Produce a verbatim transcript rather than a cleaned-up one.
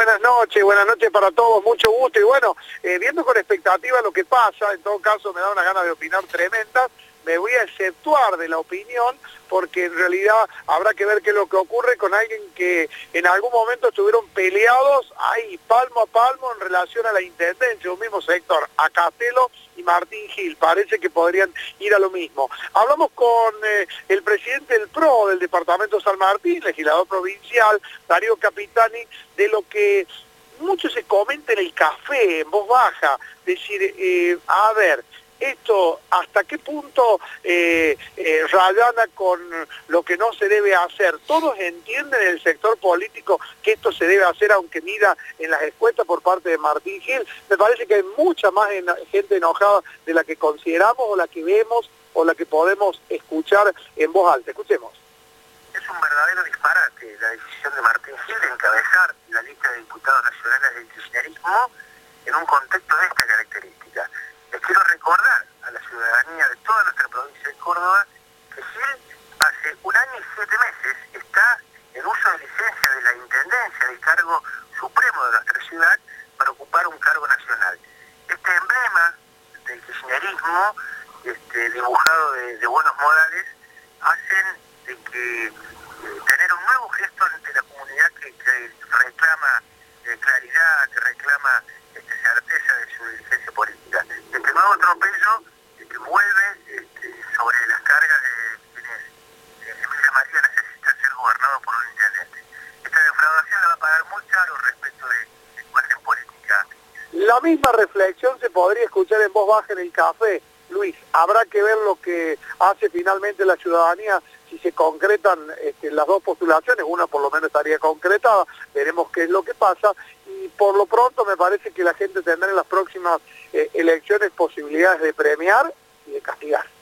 buenas noches, buenas noches para todos, mucho gusto y bueno, eh, viendo con expectativa lo que pasa, en todo caso me da una gana de opinar tremendas, me voy a exceptuar de la opinión porque en realidad habrá que ver qué es lo que ocurre con alguien que en algún momento estuvieron peleados ahí palmo a palmo en relación a la intendencia, un mismo sector, a Castelo y Martín Gil, parece que podrían ir a lo mismo. Hablamos con eh, el presidente del P R O del departamento San Martín, legislador provincial, Darío Capitani, de lo que mucho se comenta en el café, en voz baja, decir, eh, a ver, esto hasta qué punto eh, eh, rayana con lo que no se debe hacer. Todos entienden en el sector político que esto se debe hacer aunque mida en las encuestas por parte de Martín Gil. Me parece que hay mucha más en, gente enojada de la que consideramos o la que vemos o la que podemos escuchar en voz alta. Escuchemos. Es un verdadero disparate la decisión de Martín Gil de encabezar la lista de diputados nacionales del kirchnerismo en un contexto de esta característica. Les quiero recordar a la ciudadanía de toda nuestra provincia de Córdoba que Gil hace un año y siete meses está en uso de licencia de la intendencia del cargo supremo de nuestra ciudad para ocupar un cargo nacional. Este emblema del kirchnerismo, este, dibujado de, de buenos modales, hacen de que eh, tener un nuevo gesto ante la comunidad que, que reclama eh, claridad, que reclama este, certeza de su diligencia política. Este nuevo atropello eh, que vuelve este, sobre las cargas de quienes eh, Emilia María necesita ser gobernado por un intendente. Esta defraudación la va a pagar muy caro respecto de, de su imagen política. La misma reflexión se podría escuchar en voz baja en el café. Luis, habrá que ver lo que hace finalmente la ciudadanía, si se concretan este, las dos postulaciones, una por lo menos estaría concretada, veremos qué es lo que pasa, y por lo pronto me parece que la gente tendrá en las próximas eh, elecciones posibilidades de premiar y de castigar.